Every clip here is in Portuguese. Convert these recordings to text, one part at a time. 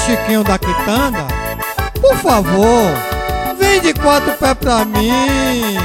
Chiquinho da Quitanda, por favor, vende 4 pés pra mim.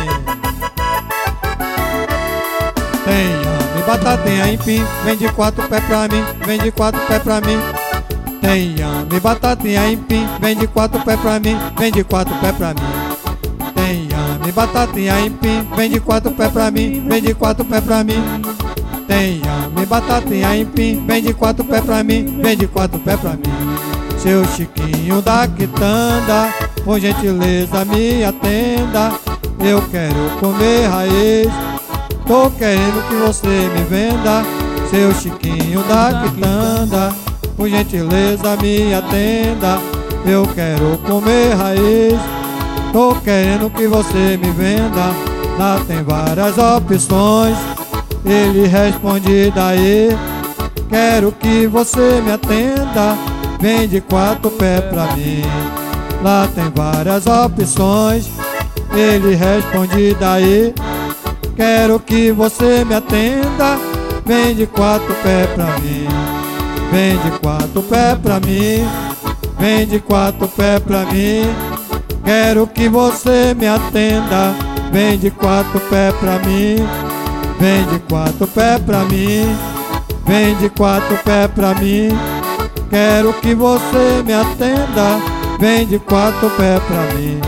Tem ame, batatinha, empim, vende 4 pés pra mim, vende 4 pés pra mim. Tem ame, batatinha, empim, vende 4 pés pra mim, vende 4 pés pra mim. Tem ame, batatinha, empim, vende 4 pés pra mim, vende 4 pés pra mim. Tem ame, batatinha, empim, vende 4 pés pra mim, vende 4 pés pra mim. Seu Chiquinho da Quitanda, por gentileza me atenda. Eu quero comer raiz, tô querendo que você me venda. Seu Chiquinho da Quitanda, por gentileza me atenda. Eu quero comer raiz, tô querendo que você me venda. Lá tem várias opções, ele responde daí. Quero que você me atenda, vende 4 pés pra mim. Lá tem várias opções, ele responde daí. Quero que você me atenda, vende 4 pés pra mim. Vende 4 pés pra mim, vende 4 pés pra mim. Quero que você me atenda, vende 4 pés pra mim. Vende 4 pés pra mim, vende 4 pés pra mim. Quero que você me atenda, vende 4 pés pra mim.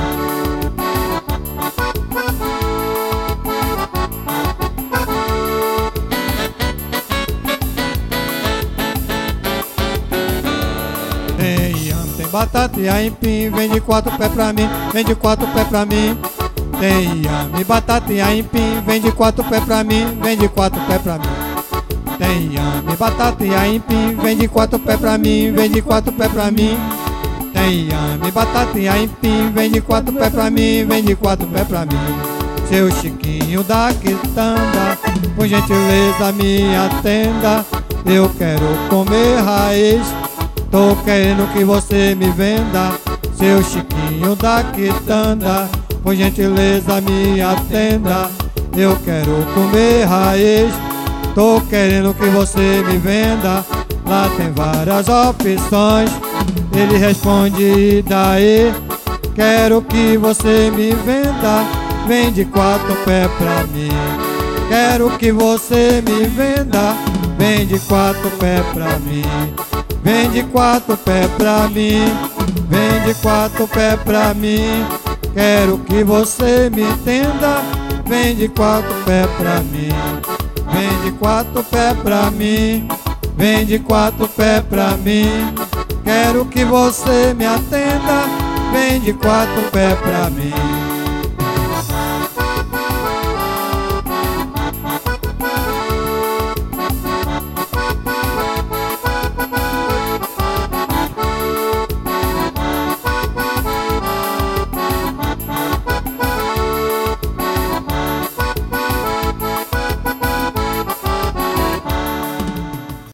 Tem ame, tem batata e aipim, vende 4 pés pra mim, vende 4 pés pra mim. Tem ame, batata e aipim, vende 4 pés pra mim, vende 4 pés pra mim. Tem ame, batata e aipim, vende 4 pés pra mim, vende 4 pés pra mim. Tem ame, batata e aipim, vende 4 pés pra mim, vende 4 pés pra mim. Seu Chiquinho da Quitanda, por gentileza me atenda. Eu quero comer raiz, tô querendo que você me venda. Seu Chiquinho da Quitanda, por gentileza me atenda. Eu quero comer raiz, tô querendo que você me venda. Lá tem várias opções, ele responde daí. Quero que você me venda, vende 4 pés pra mim. Quero que você me venda, vende 4 pés pra mim. Vende 4 pés pra mim, vende 4 pés pra mim. Quero que você me entenda, vende 4 pés pra mim. Vende 4 pés pra mim, vende 4 pés pra mim. Quero que você me atenda, vende 4 pés pra mim.